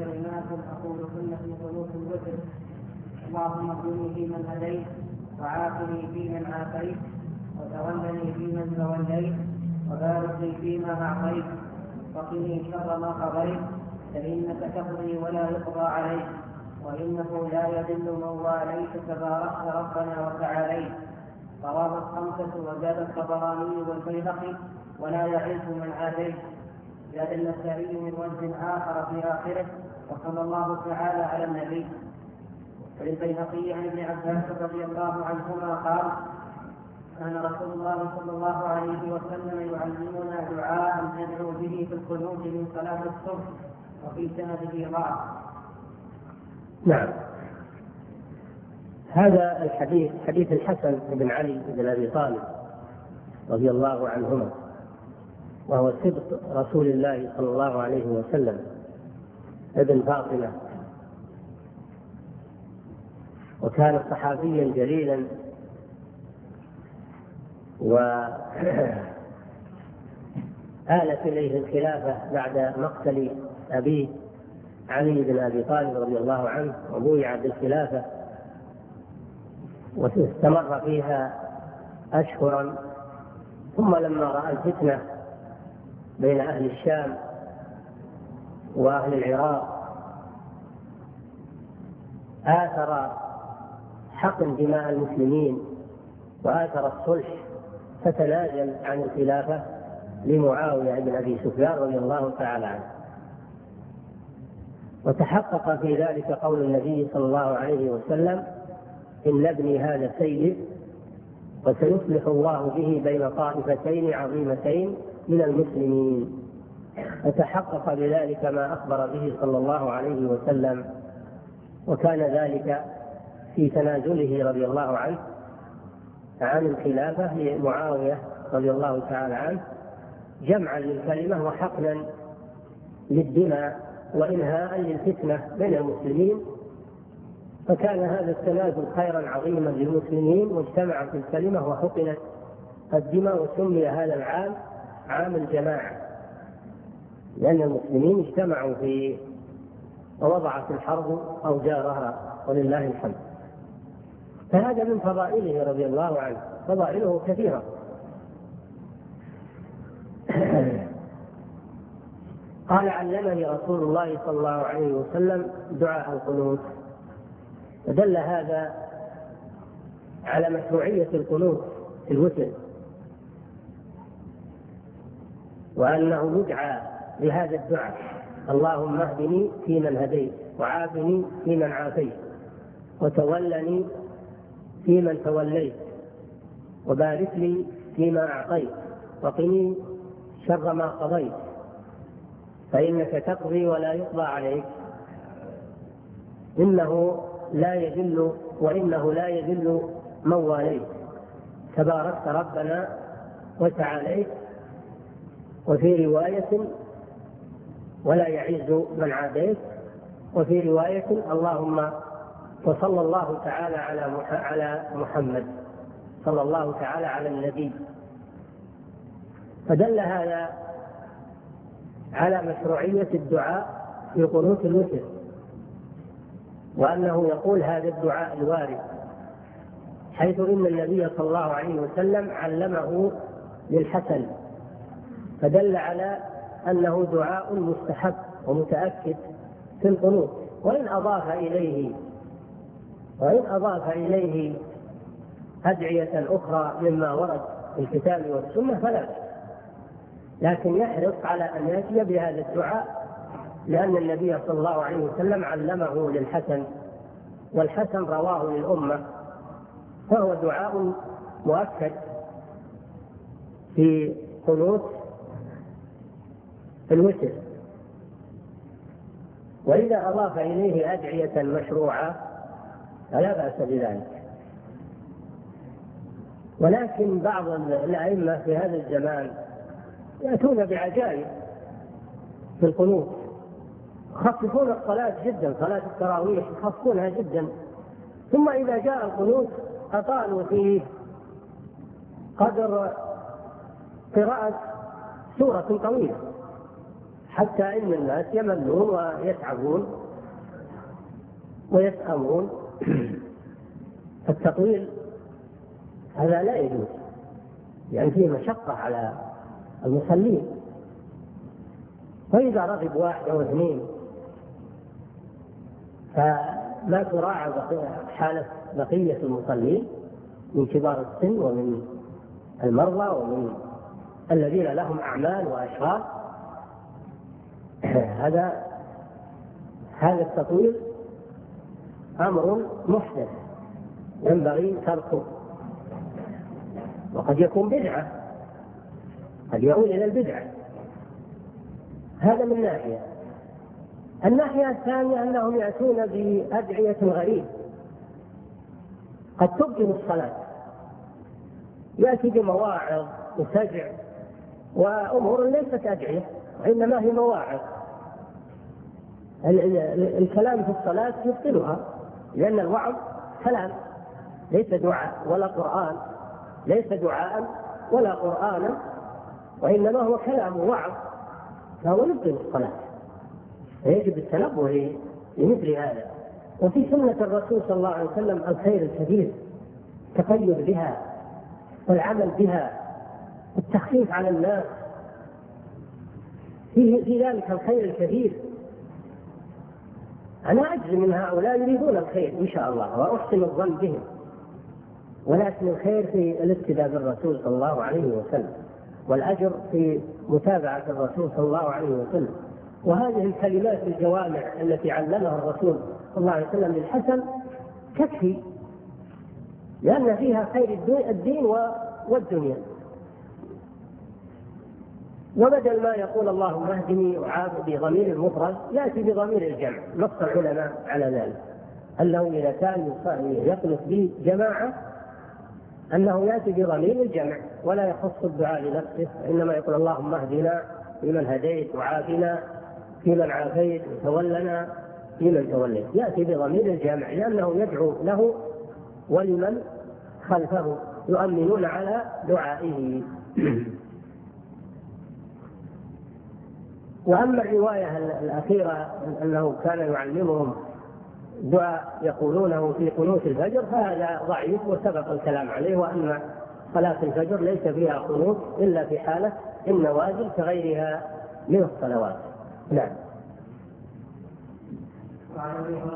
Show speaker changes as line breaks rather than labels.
كلمات أقول كن في قنوت الوتر: اللهم اهدني فيمن هديت، وعافني فيمن عافيت، وتولني فيمن توليت، وبارك لي فيما أعطيت، وقني شر ما قضيت، فإنك تقضي ولا يقضى عليك، وإنه لا يذل من واليت تباركت ربنا وتعاليت. رواه الخمسة وزاد الطبراني والبيهقي: ولا يعز من عاديت. زاد النسائي من وجه آخر في آخره: وصلى الله تعالى على النبي. وللبيهقي عن ابن عباس رضي الله عنهما قال: كان رسول الله صلى الله عليه وسلم يعلمنا دعاء ندعو به في القنوت من صلاة الصبح، وفي سنده ضعف.
نعم. هذا الحديث حديث الحسن بن علي بن أبي طالب رضي الله عنهما، وهو سبط رسول الله صلى الله عليه وسلم ابن فاطمة، وكان صحابيا جليلا، وآلت إليه الخلافة بعد مقتل أبيه علي بن أبي طالب رضي الله عنه، وبويع بالخلافة واستمر فيها أشهرا. ثم لما رأى الفتنة بين أهل الشام وأهل العراق آثر حقن دماء المسلمين وآثر الصلح، فتنازل عن الخلافة لمعاوية بن أبي سفيان رضي الله تعالى عنه. وتحقق في ذلك قول النبي صلى الله عليه وسلم: إن ابني هذا سيد، وسيصلح الله به بين طائفتين عظيمتين من المسلمين. فتحقق بذلك ما أخبر به صلى الله عليه وسلم، وكان ذلك في تنازله رضي الله عنه عن الخلافة لمعاوية رضي الله تعالى عنه، جمعا للكلمة وحقنا للدماء وإنهاء للفتنة بين المسلمين. فكان هذا التنازل خيرا عظيما للمسلمين، واجتمعت الكلمة وحقنت الدماء، وسمي هذا العام عام الجماعة، لأن المسلمين اجتمعوا في ووضعت الحرب أوجارها ولله الحمد. فهذا من فضائله رضي الله عنه، فضائله كثيرة. قال: علمني رسول الله صلى الله عليه وسلم دعاء القنوت. فدل هذا على مشروعية القنوت في الوتر، وأنه يدعى بهذا الدعاء: اللهم اهدني فيمن هديت، وعافني فيمن عافيت، وتولني فيمن توليت، وبارك لي فيما أعطيت، وقني شر ما قضيت، فإنك تقضي ولا يقضى عليك، إنه لا يذل وإنه لا يذل من واليت، تباركت ربنا وتعاليت. وفي رواية: ولا يعز من عاديت. وفي رواية: اللهم وصلى الله تعالى على محمد، صلى الله تعالى على النبي. فدل هذا على مشروعية الدعاء في قنوت الوتر، وأنه يقول هذا الدعاء الوارد، حيث إن النبي صلى الله عليه وسلم علمه للحسن، فدل على أنه دعاء مستحب ومتأكد في القنوت. وإن أضاف إليه أدعية أخرى مما ورد في الكتاب والسنة فلا، لكن يحرص على أن يأتي بهذا الدعاء، لأن النبي صلى الله عليه وسلم علمه للحسن، والحسن رواه للأمة، فهو دعاء مؤكد في قنوت الوتر. وإذا أضاف إليه أدعية مشروعة فلا بأس بذلك. ولكن بعض الأئمة في هذا الزمان يأتون بعجائب في القنوت، يخففون الصلاة جدا، صلاة التراويح يخففونها جدا، ثم إذا جاء القنوت أطالوا فيه قدر قراءة سورة طويلة، حتى إن الناس يملون ويتعبون ويسأمون. التطويل هذا لا يجوز، يعني فيه مشقة على المصلين. وإذا رغب واحد أو اثنين فلا تراعى حالة بقية المصلين من كبار السن ومن المرضى ومن الذين لهم أعمال وأشغال. هذا التطويل أمر محدث ينبغي تركه، وقد يكون بدعة، قد يؤول إلى البدعة. هذا من ناحية. الناحية الثانية أنهم يأتون بأدعية غريبة قد تبطل الصلاة، يأتي بمواعظ وسجع وأمور ليست أدعية وإنما هي مواعظ. الكلام في الصلاة يبطلها، لأن الوعظ كلام ليس دعاء ولا قرآن، ليس دعاء ولا قرآنا، وإنما هو كلام ووعظ، فهو يبطل الصلاة. فيجب التنبه لمثل هذا. وفي سنة الرسول صلى الله عليه وسلم الخير الكبير، التقيد بها والعمل بها، التخفيف على الناس، في ذلك الخير الكبير. أنا أجزم من هؤلاء يريدون الخير إن شاء الله وأحسن الظن بهم، ولكن الخير في الاقتداء بالرسول صلى الله عليه وسلم، والأجر في متابعة الرسول صلى الله عليه وسلم. وهذه الكلمات الجوامع التي علمها الرسول صلى الله عليه وسلم للحسن تكفي، لأن فيها خير الدين والدنيا. وبدل ما يقول اللهم اهدني وعافني بضمير المفرد يأتي بضمير الجمع. نص العلماء على ذلك أنه إذا كان يخلص به جماعة أنه يأتي بضمير الجمع ولا يخص الدعاء لنفسه، إنما يقول اللهم اهدنا فيمن هديت وعافنا فيمن عافيت وتولنا فيمن توليت، يأتي بضمير الجمع لأنه يدعو له ولمن خلفه يؤمنون على دعائه. وأما الرواية الأخيرة أنه كان يعلمهم دعاء يقولونه في قنوت الفجر فهذا ضعيف وسبق الكلام عليه، وأن صلاة الفجر ليس فيها قنوت إلا في حالة النوازل كغيرها من الصلوات. نعم.